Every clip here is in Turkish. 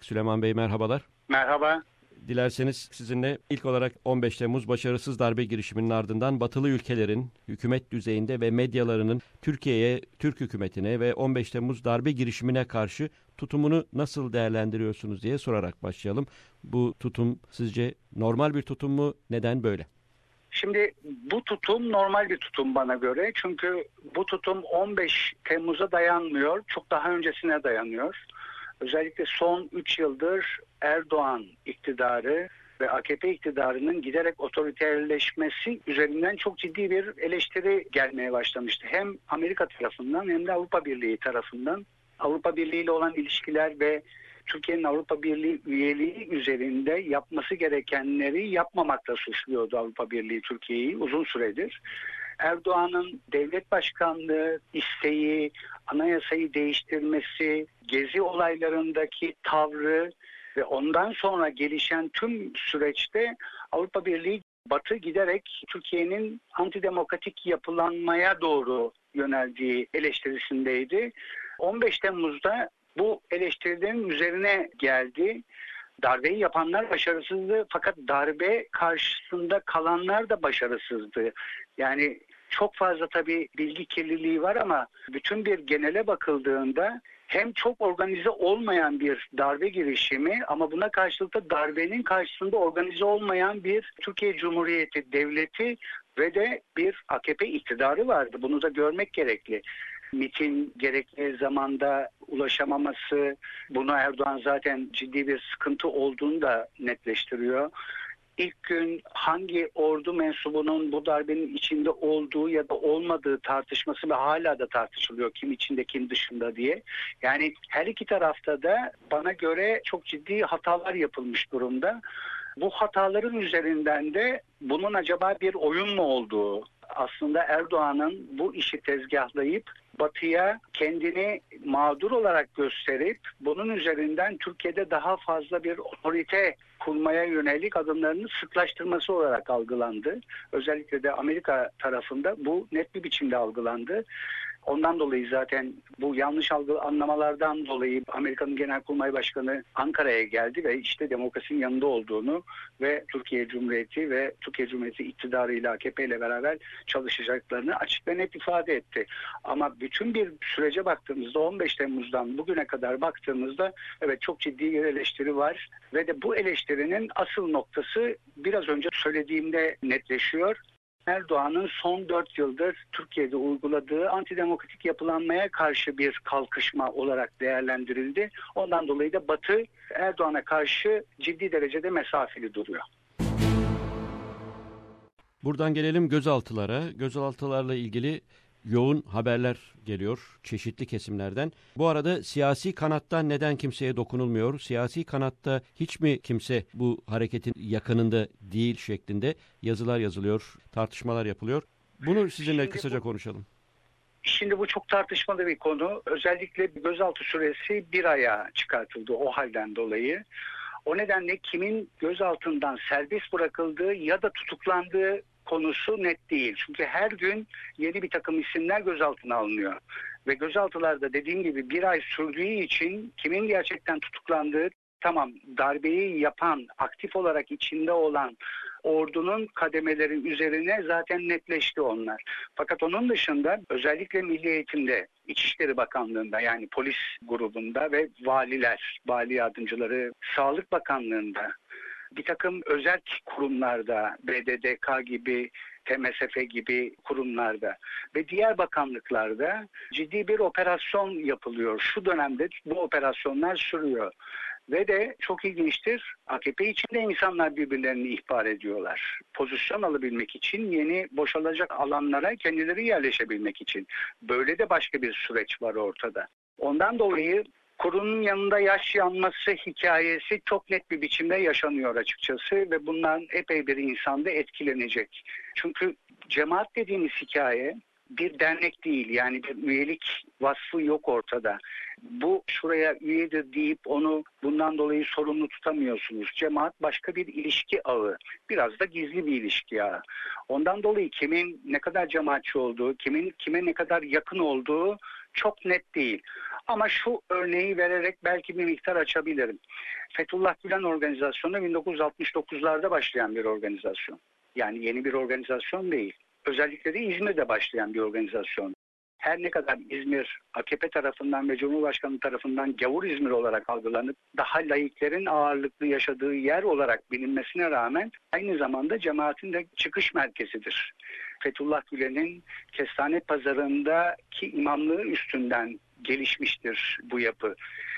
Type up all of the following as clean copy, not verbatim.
Süleyman Bey merhabalar. Merhaba. Dilerseniz sizinle ilk olarak 15 Temmuz başarısız darbe girişiminin ardından batılı ülkelerin hükümet düzeyinde ve medyalarının Türkiye'ye, Türk hükümetine ve 15 Temmuz darbe girişimine karşı tutumunu nasıl değerlendiriyorsunuz diye sorarak başlayalım. Bu tutum sizce normal bir tutum mu? Neden böyle? Şimdi bu tutum normal bir tutum bana göre. Çünkü bu tutum 15 Temmuz'a dayanmıyor. Çok daha öncesine dayanıyor. Özellikle son 3 yıldır Erdoğan iktidarı ve AKP iktidarının giderek otoriterleşmesi üzerinden çok ciddi bir eleştiri gelmeye başlamıştı. Hem Amerika tarafından hem de Avrupa Birliği tarafından. Avrupa Birliği ile olan ilişkiler ve Türkiye'nin Avrupa Birliği üyeliği üzerinde yapması gerekenleri yapmamakla suçluyordu Avrupa Birliği Türkiye'yi uzun süredir. Erdoğan'ın devlet başkanlığı isteği, anayasayı değiştirmesi, gezi olaylarındaki tavrı ve ondan sonra gelişen tüm süreçte Avrupa Birliği Batı giderek Türkiye'nin antidemokratik yapılanmaya doğru yöneldiği eleştirisindeydi. 15 Temmuz'da bu eleştirilerin üzerine geldi. Darbeyi yapanlar başarısızdı fakat darbe karşısında kalanlar da başarısızdı. Yani çok fazla tabii bilgi kirliliği var ama bütün bir genele bakıldığında hem çok organize olmayan bir darbe girişimi ama buna karşılık da darbenin karşısında organize olmayan bir Türkiye Cumhuriyeti devleti ve de bir AKP iktidarı vardı. Bunu da görmek gerekli. MİT'in gerekli zamanda ulaşamaması, bunu Erdoğan zaten ciddi bir sıkıntı olduğunu da netleştiriyor. İlk gün hangi ordu mensubunun bu darbenin içinde olduğu ya da olmadığı tartışması ve hala da tartışılıyor kim içinde kim dışında diye. Yani her iki tarafta da bana göre çok ciddi hatalar yapılmış durumda. Bu hataların üzerinden de bunun acaba bir oyun mu olduğu, aslında Erdoğan'ın bu işi tezgahlayıp Batı'ya kendini mağdur olarak gösterip bunun üzerinden Türkiye'de daha fazla bir otorite kurmaya yönelik adımlarını sıklaştırması olarak algılandı. Özellikle de Amerika tarafında bu net bir biçimde algılandı. Ondan dolayı zaten bu yanlış anlamalardan dolayı Amerika'nın Genelkurmay Başkanı Ankara'ya geldi ve işte demokrasinin yanında olduğunu ve Türkiye Cumhuriyeti ve Türkiye Cumhuriyeti iktidarıyla AKP ile beraber çalışacaklarını açık ve net ifade etti. Ama bütün bir sürece baktığımızda 15 Temmuz'dan bugüne kadar baktığımızda evet çok ciddi bir eleştiri var ve de bu eleştirinin asıl noktası biraz önce söylediğimde netleşiyor. Erdoğan'ın son 4 yıldır Türkiye'de uyguladığı antidemokratik yapılanmaya karşı bir kalkışma olarak değerlendirildi. Ondan dolayı da Batı Erdoğan'a karşı ciddi derecede mesafeli duruyor. Buradan gelelim gözaltılara. Gözaltılarla ilgili yoğun haberler geliyor çeşitli kesimlerden. Bu arada siyasi kanattan neden kimseye dokunulmuyor? Siyasi kanatta hiç mi kimse bu hareketin yakınında değil şeklinde yazılar yazılıyor, tartışmalar yapılıyor. Bunu sizinle kısaca konuşalım. Şimdi bu çok tartışmalı bir konu. Özellikle gözaltı süresi 1 aya çıkartıldı o halden dolayı. O nedenle kimin gözaltından serbest bırakıldığı ya da tutuklandığı konusu net değil. Çünkü her gün yeni bir takım isimler gözaltına alınıyor. Ve gözaltılarda dediğim gibi 1 ay sürdüğü için kimin gerçekten tutuklandığı, tamam darbeyi yapan, aktif olarak içinde olan ordunun kademeleri üzerine zaten netleşti onlar. Fakat onun dışında özellikle Milli Eğitim'de, İçişleri Bakanlığı'nda yani polis grubunda ve valiler, vali yardımcıları, Sağlık Bakanlığı'nda, bir takım özel kurumlarda, BDDK gibi, TMSF gibi kurumlarda ve diğer bakanlıklarda ciddi bir operasyon yapılıyor. Şu dönemde bu operasyonlar sürüyor. Ve de çok ilginçtir, AKP içinde insanlar birbirlerini ihbar ediyorlar. Pozisyon alabilmek için, yeni boşalacak alanlara kendileri yerleşebilmek için. Böyle de başka bir süreç var ortada. Ondan dolayı kurunun yanında yaş yanması hikayesi çok net bir biçimde yaşanıyor açıkçası ve bundan epey bir insan da etkilenecek. Çünkü cemaat dediğimiz hikaye bir dernek değil, yani bir üyelik vasfı yok ortada. Bu şuraya üyedir deyip onu bundan dolayı sorumlu tutamıyorsunuz. Cemaat başka bir ilişki ağı. Biraz da gizli bir ilişki ağı. Ondan dolayı kimin ne kadar cemaatçi olduğu, kimin kime ne kadar yakın olduğu çok net değil. Ama şu örneği vererek belki bir miktar açabilirim. Fethullah Gülen organizasyonu 1969'larda başlayan bir organizasyon. Yani yeni bir organizasyon değil. Özellikle de İzmir'de başlayan bir organizasyon. Her ne kadar İzmir AKP tarafından ve Cumhurbaşkanı tarafından gavur İzmir olarak algılanıp daha laiklerin ağırlıklı yaşadığı yer olarak bilinmesine rağmen aynı zamanda cemaatin de çıkış merkezidir. Fethullah Gülen'in Kestane Pazarı'ndaki imamlığı üstünden gelişmiştir bu yapı.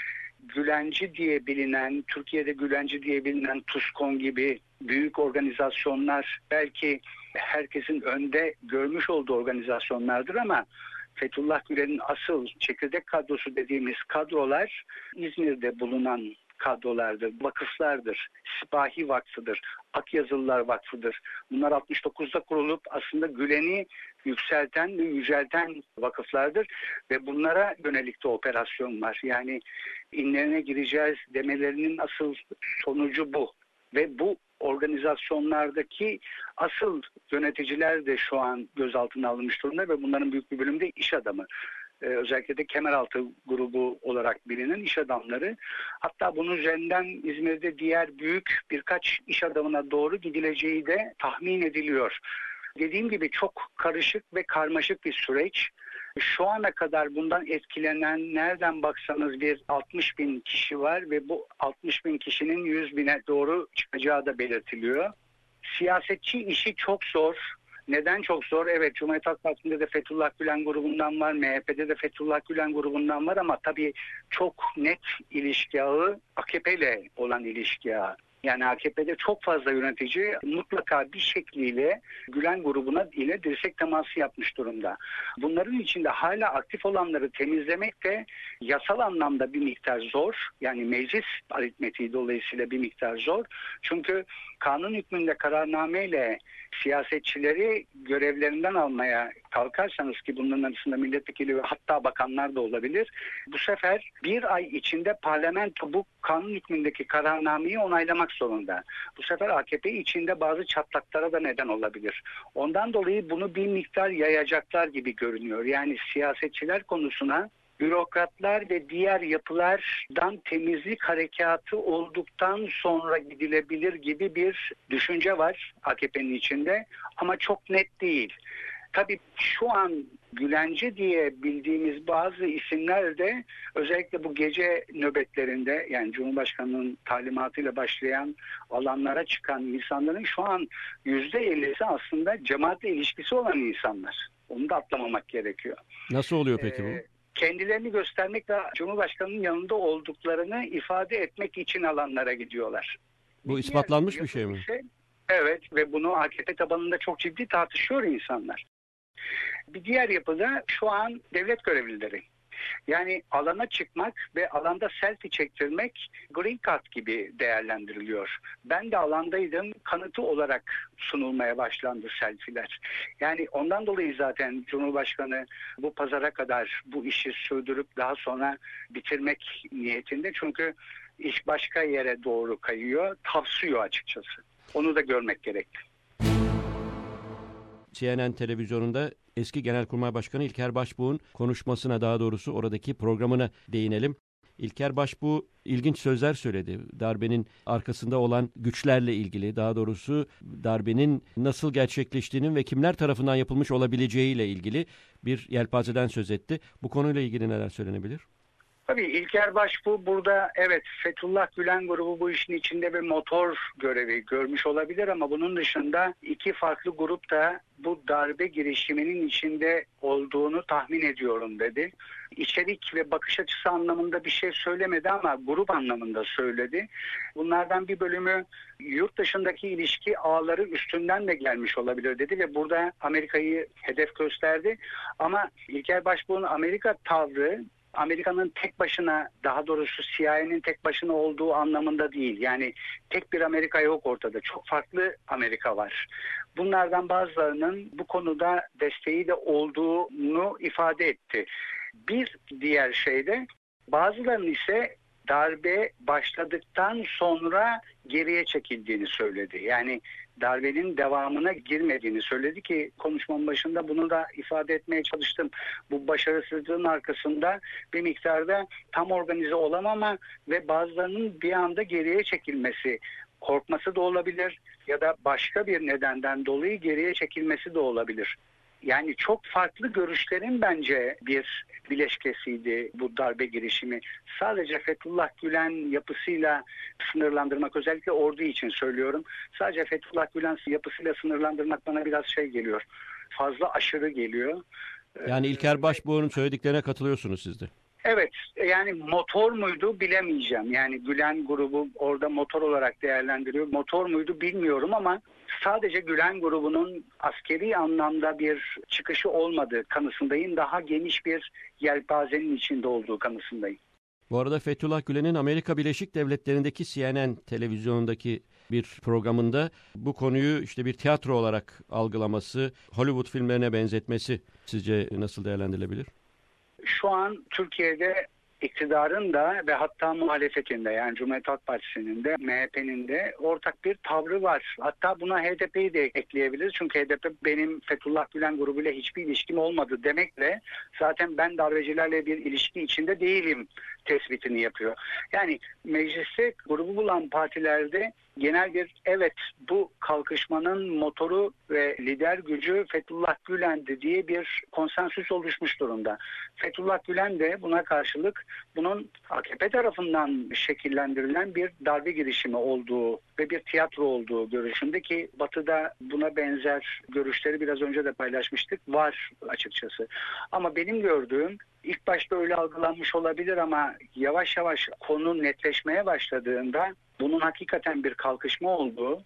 Gülenci diye bilinen, Türkiye'de Gülenci diye bilinen TUSKON gibi büyük organizasyonlar belki herkesin önde görmüş olduğu organizasyonlardır ama Fethullah Gülen'in asıl çekirdek kadrosu dediğimiz kadrolar İzmir'de bulunan kadrolardır, vakıflardır. Sipahi Vakfı'dır, Akyazılılar Vakfı'dır. Bunlar 69'da kurulup aslında Gülen'i yükselten ve yücelten vakıflardır ve bunlara yönelik de operasyon var. Yani inlerine gireceğiz demelerinin asıl sonucu bu. Ve bu organizasyonlardaki asıl yöneticiler de şu an gözaltına alınmış durumda ve bunların büyük bir bölümü de iş adamı. Özellikle de Kemeraltı grubu olarak bilinen iş adamları. Hatta bunun üzerinden İzmir'de diğer büyük birkaç iş adamına doğru gidileceği de tahmin ediliyor. Dediğim gibi çok karışık ve karmaşık bir süreç. Şu ana kadar bundan etkilenen nereden baksanız bir 60 bin kişi var ve bu 60 bin kişinin 100 bine doğru çıkacağı da belirtiliyor. Siyasetçi işi çok zor. Neden çok zor? Evet, Cumhuriyet Halk Partisi'nde de Fethullah Gülen grubundan var, MHP'de de Fethullah Gülen grubundan var ama tabii çok net ilişki ağı AKP ile olan ilişki ağı. Yani AKP'de çok fazla yönetici mutlaka bir şekliyle Gülen grubuna ile dirsek teması yapmış durumda. Bunların içinde hala aktif olanları temizlemek de yasal anlamda bir miktar zor. Yani meclis aritmetiği dolayısıyla bir miktar zor. Çünkü kanun hükmünde kararnameyle siyasetçileri görevlerinden almaya kalkarsanız ki bunların arasında milletvekili ve hatta bakanlar da olabilir. Bu sefer bir ay içinde parlamento bu kanun hükmündeki kararnameyi onaylamak zorunda. Bu sefer AKP içinde bazı çatlaklara da neden olabilir. Ondan dolayı bunu bir miktar yayacaklar gibi görünüyor. Yani siyasetçiler konusuna bürokratlar ve diğer yapılardan temizlik harekatı olduktan sonra gidilebilir gibi bir düşünce var AKP'nin içinde ama çok net değil. Tabii şu an Gülenci diye bildiğimiz bazı isimler de özellikle bu gece nöbetlerinde yani Cumhurbaşkanı'nın talimatıyla başlayan alanlara çıkan insanların şu an %50'si aslında cemaatle ilişkisi olan insanlar. Onu da atlamamak gerekiyor. Nasıl oluyor peki bu? Kendilerini göstermek ve Cumhurbaşkanı'nın yanında olduklarını ifade etmek için alanlara gidiyorlar. Bu ispatlanmış bir şey mi? Evet ve bunu AKP tabanında çok ciddi tartışıyor insanlar. Bir diğer yapıda şu an devlet görevlileri. Yani alana çıkmak ve alanda selfie çektirmek green card gibi değerlendiriliyor. Ben de alandaydım, kanıtı olarak sunulmaya başlandı selfie'ler. Yani ondan dolayı zaten Cumhurbaşkanı bu pazara kadar bu işi sürdürüp daha sonra bitirmek niyetinde. Çünkü iş başka yere doğru kayıyor, tavsıyor açıkçası. Onu da görmek gerekli. CNN televizyonunda eski Genelkurmay Başkanı İlker Başbuğ'un konuşmasına, daha doğrusu oradaki programına değinelim. İlker Başbuğ ilginç sözler söyledi. Darbenin arkasında olan güçlerle ilgili, daha doğrusu darbenin nasıl gerçekleştiğinin ve kimler tarafından yapılmış olabileceğiyle ilgili bir yelpazeden söz etti. Bu konuyla ilgili neler söylenebilir? Tabii İlker Başbuğ burada evet Fethullah Gülen grubu bu işin içinde bir motor görevi görmüş olabilir ama bunun dışında iki farklı grup da bu darbe girişiminin içinde olduğunu tahmin ediyorum dedi. İçerik ve bakış açısı anlamında bir şey söylemedi ama grup anlamında söyledi. Bunlardan bir bölümü yurt dışındaki ilişki ağları üstünden de gelmiş olabilir dedi ve burada Amerika'yı hedef gösterdi. Ama İlker Başbuğ'un Amerika tavrı Amerika'nın tek başına, daha doğrusu CIA'nin tek başına olduğu anlamında değil. Yani tek bir Amerika yok ortada. Çok farklı Amerika var. Bunlardan bazılarının bu konuda desteği de olduğunu ifade etti. Bir diğer şey de bazılarının ise darbe başladıktan sonra geriye çekildiğini söyledi. Yani darbenin devamına girmediğini söyledi ki konuşmamın başında bunu da ifade etmeye çalıştım. Bu başarısızlığın arkasında bir miktarda tam organize olamama ve bazılarının bir anda geriye çekilmesi, korkması da olabilir ya da başka bir nedenden dolayı geriye çekilmesi de olabilir. Yani çok farklı görüşlerin bence bir bileşkesiydi bu darbe girişimi. Sadece Fethullah Gülen yapısıyla sınırlandırmak, özellikle ordu için söylüyorum. Sadece Fethullah Gülen yapısıyla sınırlandırmak bana biraz şey geliyor. Fazla aşırı geliyor. Yani İlker Başbuğ'un söylediklerine katılıyorsunuz siz de. Evet, yani motor muydu bilemeyeceğim. Yani Gülen grubu orada motor olarak değerlendiriyor. Motor muydu bilmiyorum ama sadece Gülen grubunun askeri anlamda bir çıkışı olmadığı kanısındayım. Daha geniş bir yelpazenin içinde olduğu kanısındayım. Bu arada Fethullah Gülen'in Amerika Birleşik Devletleri'ndeki CNN televizyonundaki bir programında bu konuyu işte bir tiyatro olarak algılaması, Hollywood filmlerine benzetmesi sizce nasıl değerlendirilebilir? Şu an Türkiye'de iktidarın da ve hatta muhalefetin de, yani Cumhuriyet Halk Partisi'nin de MHP'nin de ortak bir tavrı var. Hatta buna HDP'yi de ekleyebiliriz. Çünkü HDP benim Fethullah Gülen grubuyla hiçbir ilişkim olmadı demekle zaten ben darbecilerle bir ilişki içinde değilim tespitini yapıyor. Yani mecliste grubu bulan partilerde genel bir evet bu kalkışmanın motoru ve lider gücü Fethullah Gülen'di diye bir konsensüs oluşmuş durumda. Fethullah Gülen de buna karşılık bunun AKP tarafından şekillendirilen bir darbe girişimi olduğu ve bir tiyatro olduğu görüşünde ki Batı'da buna benzer görüşleri biraz önce de paylaşmıştık var açıkçası. Ama benim gördüğüm ilk başta öyle algılanmış olabilir ama yavaş yavaş konu netleşmeye başladığında bunun hakikaten bir kalkışma olduğu,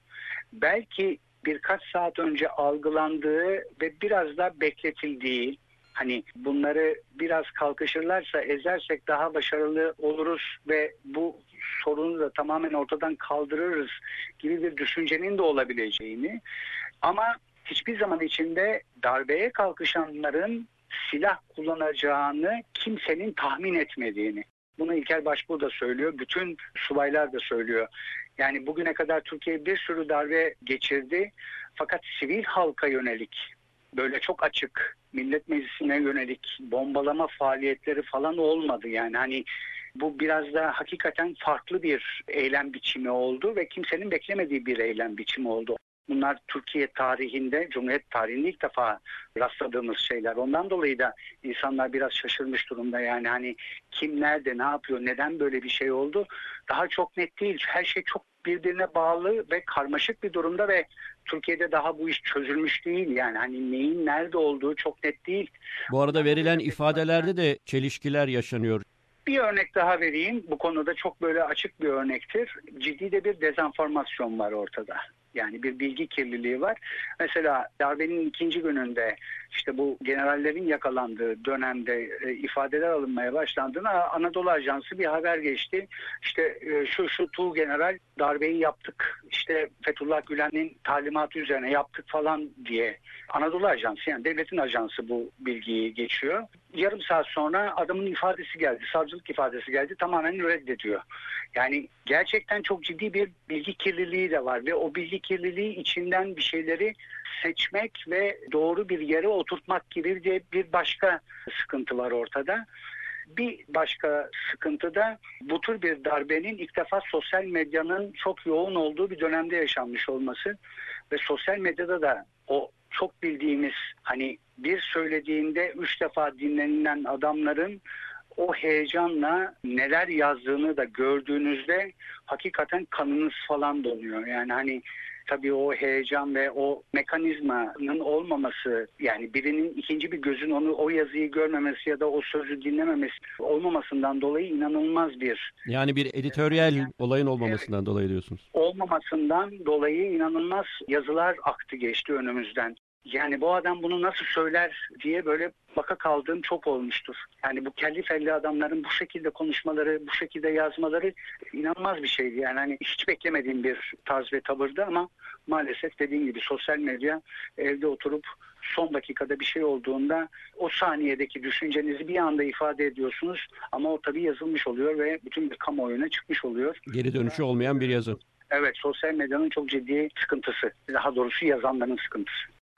belki birkaç saat önce algılandığı ve biraz da bekletildiği, hani bunları biraz kalkışırlarsa ezersek daha başarılı oluruz ve bu sorunu da tamamen ortadan kaldırırız gibi bir düşüncenin de olabileceğini, ama hiçbir zaman içinde darbeye kalkışanların silah kullanacağını kimsenin tahmin etmediğini. Bunu İlker Başbuğ da söylüyor, bütün subaylar da söylüyor. Yani bugüne kadar Türkiye bir sürü darbe geçirdi fakat sivil halka yönelik böyle çok açık Millet Meclisi'ne yönelik bombalama faaliyetleri falan olmadı. Yani hani bu biraz da hakikaten farklı bir eylem biçimi oldu ve kimsenin beklemediği bir eylem biçimi oldu. Bunlar Türkiye tarihinde, Cumhuriyet tarihinde ilk defa rastladığımız şeyler. Ondan dolayı da insanlar biraz şaşırmış durumda. Yani hani kim nerede, ne yapıyor, neden böyle bir şey oldu? Daha çok net değil. Her şey çok birbirine bağlı ve karmaşık bir durumda ve Türkiye'de daha bu iş çözülmüş değil. Yani hani neyin nerede olduğu çok net değil. Bu arada verilen ifadelerde de çelişkiler yaşanıyor. Bir örnek daha vereyim. Bu konuda çok böyle açık bir örnektir. Ciddi de bir dezenformasyon var ortada. Yani bir bilgi kirliliği var. Mesela darbenin ikinci gününde işte bu generallerin yakalandığı dönemde ifadeler alınmaya başlandığında Anadolu Ajansı bir haber geçti. İşte şu Tuğ General darbeyi yaptık. İşte Fethullah Gülen'in talimatı üzerine yaptık falan diye. Anadolu Ajansı, yani devletin ajansı bu bilgiyi geçiyor. Yarım saat sonra adamın ifadesi geldi. Savcılık ifadesi geldi. Tamamen reddediyor. Yani gerçekten çok ciddi bir bilgi kirliliği de var ve o bilgi kirliliği içinden bir şeyleri seçmek ve doğru bir yere oturtmak gibi de bir başka sıkıntı var ortada. Bir başka sıkıntı da bu tür bir darbenin ilk defa sosyal medyanın çok yoğun olduğu bir dönemde yaşanmış olması ve sosyal medyada da o çok bildiğimiz hani bir söylediğinde 3 defa dinlenilen adamların o heyecanla neler yazdığını da gördüğünüzde hakikaten kanınız falan donuyor. Yani hani tabii o heyecan ve o mekanizmanın olmaması, yani birinin ikinci bir gözün o yazıyı görmemesi ya da o sözü dinlememesi olmamasından dolayı inanılmaz bir... Yani bir editoryal olayın olmamasından dolayı diyorsunuz. Olmamasından dolayı inanılmaz yazılar aktı geçti önümüzden. Yani bu adam bunu nasıl söyler diye böyle baka kaldığım çok olmuştur. Yani bu kelli felli adamların bu şekilde konuşmaları, bu şekilde yazmaları inanılmaz bir şeydi. Yani hani hiç beklemediğim bir tarz ve tavırdı ama maalesef dediğim gibi sosyal medya, evde oturup son dakikada bir şey olduğunda o saniyedeki düşüncenizi bir anda ifade ediyorsunuz ama o tabii yazılmış oluyor ve bütün bir kamuoyuna çıkmış oluyor. Geri dönüşü olmayan bir yazı. Evet, sosyal medyanın çok ciddi sıkıntısı. Daha doğrusu yazanların sıkıntısı.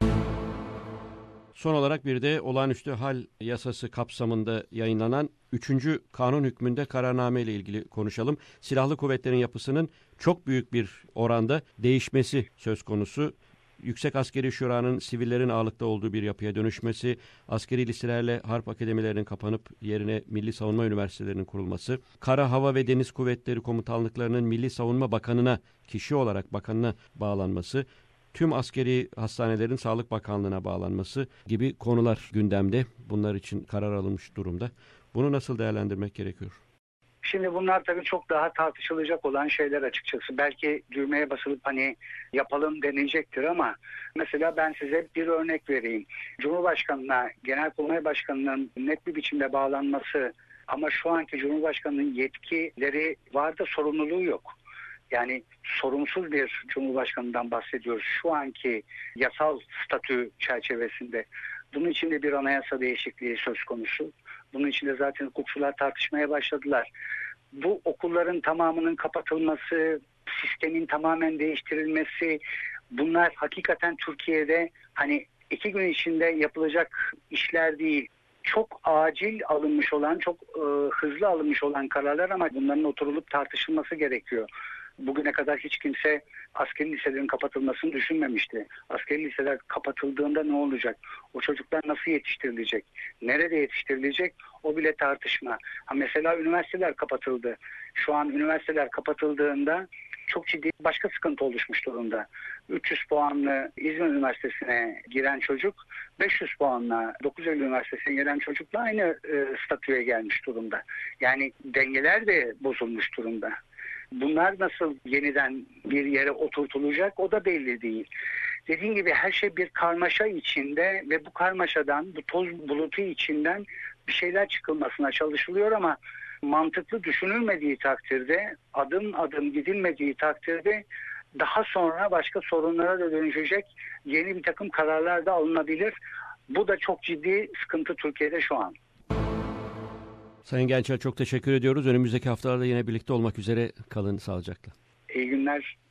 Son olarak bir de olağanüstü hal yasası kapsamında yayınlanan 3. kanun hükmünde kararname ile ilgili konuşalım. Silahlı kuvvetlerin yapısının çok büyük bir oranda değişmesi söz konusu. Yüksek Askeri Şura'nın sivillerin ağırlıkta olduğu bir yapıya dönüşmesi, askeri liselerle harp akademilerinin kapanıp yerine Milli Savunma Üniversitelerinin kurulması, Kara, Hava ve Deniz Kuvvetleri Komutanlıklarının Milli Savunma Bakanı'na, kişi olarak bakanına bağlanması, tüm askeri hastanelerin Sağlık Bakanlığı'na bağlanması gibi konular gündemde. Bunlar için karar alınmış durumda. Bunu nasıl değerlendirmek gerekiyor? Şimdi bunlar tabii çok daha tartışılacak olan şeyler açıkçası. Belki düğmeye basılıp hani yapalım denilecektir ama mesela ben size bir örnek vereyim. Cumhurbaşkanına, Genelkurmay Başkanı'nın net bir biçimde bağlanması ama şu anki Cumhurbaşkanı'nın yetkileri var da sorumluluğu yok. Yani sorumsuz bir Cumhurbaşkanı'ndan bahsediyoruz şu anki yasal statü çerçevesinde. Bunun için de bir anayasa değişikliği söz konusu. Bunun için de zaten hukukçular tartışmaya başladılar. Bu okulların tamamının kapatılması, sistemin tamamen değiştirilmesi, bunlar hakikaten Türkiye'de hani 2 gün içinde yapılacak işler değil. Çok acil alınmış olan, çok hızlı alınmış olan kararlar ama bunların oturulup tartışılması gerekiyor. Bugüne kadar hiç kimse askeri liselerin kapatılmasını düşünmemişti. Askeri liseler kapatıldığında ne olacak? O çocuklar nasıl yetiştirilecek? Nerede yetiştirilecek? O bile tartışma. Mesela üniversiteler kapatıldı. Şu an üniversiteler kapatıldığında çok ciddi başka sıkıntı oluşmuş durumda. 300 puanlı İzmir Üniversitesi'ne giren çocuk 500 puanla 9 Eylül Üniversitesi'ne giren çocukla aynı statüye gelmiş durumda. Yani dengeler de bozulmuş durumda. Bunlar nasıl yeniden bir yere oturtulacak o da belli değil. Dediğim gibi her şey bir karmaşa içinde ve bu karmaşadan, bu toz bulutu içinden bir şeyler çıkılmasına çalışılıyor ama mantıklı düşünülmediği takdirde, adım adım gidilmediği takdirde daha sonra başka sorunlara da dönüşecek yeni bir takım kararlar da alınabilir. Bu da çok ciddi sıkıntı Türkiye'de şu an. Sayın Gençer çok teşekkür ediyoruz. Önümüzdeki haftalarda yine birlikte olmak üzere kalın sağlıcakla. İyi günler.